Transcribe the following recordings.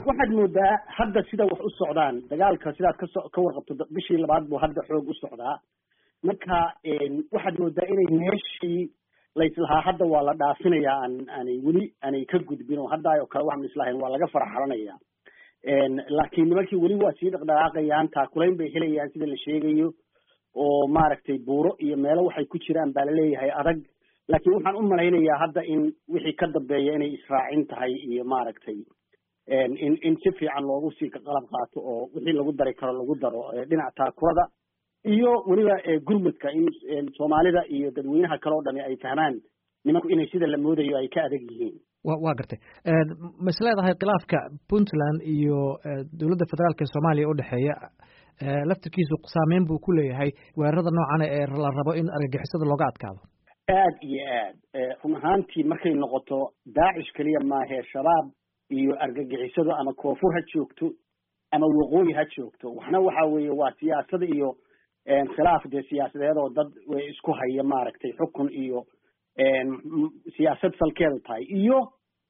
waxaad moodaa hadda sida wax u socdaan dagaalka sidaad ka warqabto bishii labaad buu hadda xoog u socdaa marka waxaad moodaa inay meeshii layslahaa hadda waa la dhaafinayaa aanay ka gudbin oo hadda oo kale waxaan islahayn waa laga faraxalanaya laakiin nimankii weli waa sii dhaqdhaqaaqayaan taakulayn bay helayaan sida la sheegayo oo maaragtay buuro iyo meelo waxay ku jiraan baa laleeyahay adag laakiin waxaan u malaynayaa hadda in wixii ka dambeeya inay israacin tahay iyo maaragtay in si fiican loogu sii qalab qaato oo wixii lagu dari karo lagu daro dhinaca taakulada iyo weliba gurmudka in soomaalida iyo dadweynaha kale oo dhami ay fahmaan nimanku inay sida la moodayo ay ka adag yihiin waa gartay ma is leedahay khilaafka puntland iyo dowladda federaalka ee soomaaliya u dhexeeya laftirkiisu saameyn buu ku leeyahay weerarada noocan ee la rabo in argagixisada looga adkaado aad iyo aad run ahaantii markay noqoto daacish keliya maahee shabaab iyo argagixisadu ama koonfur ha joogto ama waqooyi ha joogto waxna waxa weeye waa siyaasada iyo khilaaf dee siyaasadeed oo dad isku haya maaragtay xukun iyo siyaasad salkeedu tahay iyo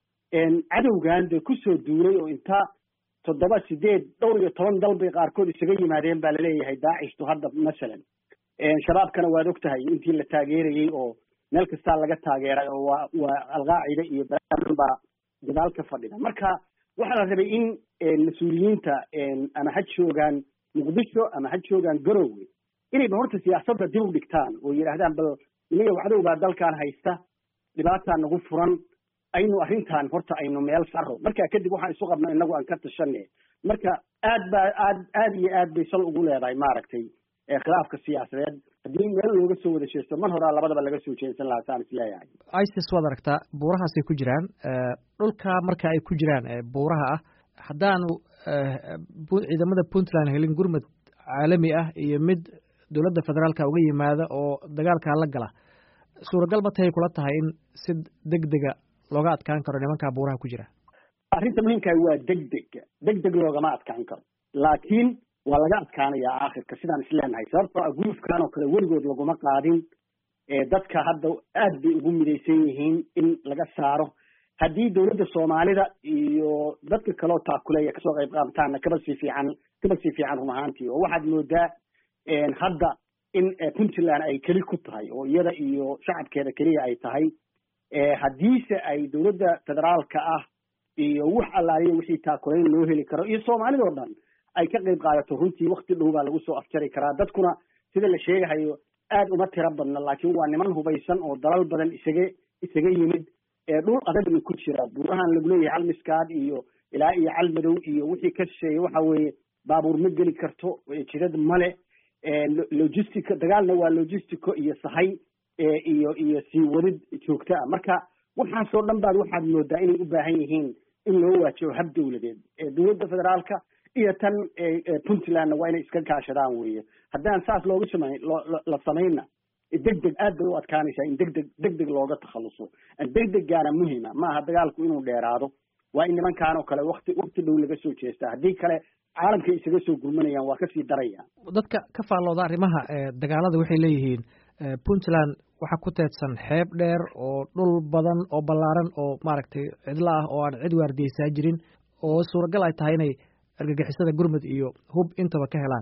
cadowgan dee kusoo duulay oo inta 7 8 dhowr iyo 10 dal bay qaarkood isaga yimaadeen baa laleeyahay daacishtu hadda masalan shabaabkana waad og tahay intii la taageerayay oo meel kastaa laga taageeray oo waa alqaacida iyo baa gadaal ka fadhida marka waxaa la rabay in mas-uuliyiinta ama ha joogaan muqdisho ama ha joogaan garowe inayba horta siyaasadda dib u dhigtaan oo yidhaahdaan bal nimaga cadow baa dalkan haysta dhibaataa nagu furan aynu arrintan horta aynu meel saro marka kadib waxaan isu qabno inagu aan ka tashane marka aad iyo aad bay sal ugu leedahay maaragtay khilaafka siyaasadeed haddii meel looga soo wada jeesto mar horaa labadaba laga soo jeedsan lahaa saan isleeyahay isis waad aragtaa buurahaasay ku jiraan dhulka marka ay ku jiraan buuraha ah haddaanu ciidamada puntland helin gurmud caalami ah iyo mid dowladda federaalka uga yimaada oo dagaalkaa la gala suuragal ma tahay kula tahay in si degdega looga adkaan karo nimankaa buuraha ku jira arrinta muhiimkaa waa degdeg loogama adkaan karo laakiin waa laga adkaanayaa aakhirka sidaan isleenahay sababtoo ah gurufkan oo kale weligood laguma qaadin dadka hadda aad bay ugu midaysan yihiin in laga saaro haddii dowladda soomaalida iyo dadka kaleo taakuleeya kasoo qayb qaabtaana kaba sii fiican run ahaantii oo waxaad moodaa hadda in puntland ay keli ku tahay oo iyada iyo shacabkeeda keliya ay tahay haddiise ay dowladda federaalka ah iyo wax allaaliya wixii taakulayn loo heli karo iyo soomaalida oo dhan ay ka qayb qaadato runtii wakti dhow baa lagu soo afjari karaa dadkuna sida la sheegahayo aad uma tiro badna laakiin waa niman hubaysan oo dalal badan isaga yimid dhul adagna ku jira buurahan lagu leeyahay calmiskaad iyo ilaa iyo calmadow iyo wixii ka shisheeye waxa weeye baabuur ma geli karto jidad male logistica dagaalna waa logistico iyo sahay iyo sii wadid joogta ah marka waxaasoo dhan baad waxaad moodaa inay u baahan yihiin in loo waajibo hab dowladeed dowladda federaalka iyo tan puntlandna waa inay iska kaashadaan weeye haddaan saas la samayna degdeg aad bay u adkaanaysaa in degdeg looga takhaluso degdegaana muhima maaha dagaalku inuu dheeraado waa in nimankaan oo kale wakti dhow laga soo jeestaa haddii kale caalamkay isaga soo gurmanayaan waa kasii daraya dadka ka faallooda arrimaha dagaalada waxay leeyihiin puntland waxaa ku teedsan xeeb dheer oo dhul badan oo ballaaran oo maaragtay cidlo ah oo aan cid waardiyeysaa jirin oo suuragal ay tahay inay argagixisada gurmud iyo hub intaba ka helaan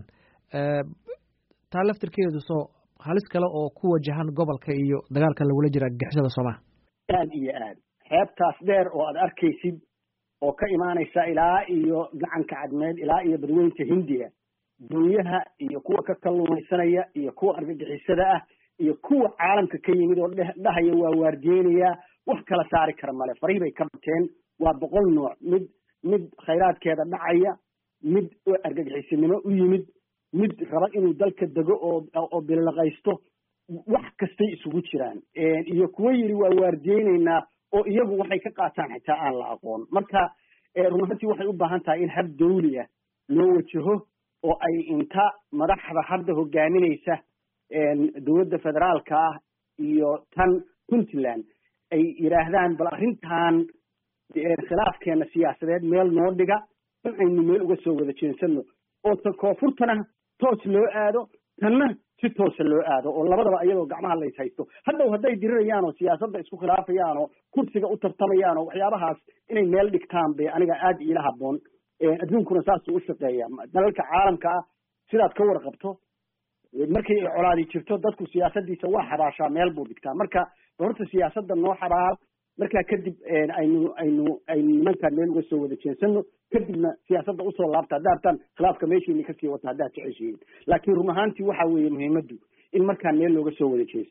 taa laftirkeedu soo halis kale oo ku wajahan gobolka iyo dagaalka lagula jira argagixisada soomaha aad iyo aad xeebtaas dheer oo aad arkaysid oo ka imaanaysa ilaa iyo gacanka cadmeed ilaa iyo badweynta hindiya dunyaha iyo kuwa ka kalluumaysanaya iyo kuwa argagixisada ah iyo kuwa caalamka ka yimid oo dhahaya waa waardiyeynaya wax kala saari kara male farihii bay ka bateen waa 100 nooc mid khayraadkeeda dhacaya mid argagixisinimo u yimid mid raba inuu dalka dego oo bilaqaysto wax kastay isugu jiraan iyo kuwa yiri waa waardiyeynaynaa oo iyagu waxay ka qaataan xitaa aan la aqoon marka runtii waxay u baahan tahay in hab dawli ah loo wajaho oo ay inta madaxda hadda hogaaminaysa dowladda federaalka ah iyo tan puntland ay yidhaahdaan bal arrintan khilaafkeena siyaasadeed meel noo dhiga in aynu meel uga soo wada jeensano oo ta koonfurtana toos loo aado tanna si toosa loo aado oo labadaba iyadoo gacmaha lays haysto hadhow hadday dirirayaan oo siyaasadda isku khilaafayaan oo kursiga u tartamayaan oo waxyaabahaas inay meel dhigtaan bay aniga aad iila habboon adduunkuna saasuu u shaqeeya dalalka caalamka ah sidaad ka warqabto markay colaadi jirto dadku siyaasadiisa waa xabaashaa meel buu dhigtaa marka horta siyaasadda noo xabaal markaa kadib aynu nimankaan meel uga soo wada jeensano kadibna siyaasadda usoo laabta haddaartaan khilaafka meeshiina kasii wata haddaad jeceshihiin laakiin run ahaantii waxa weeye muhiimaddu in markaan meel looga soo wada jeesto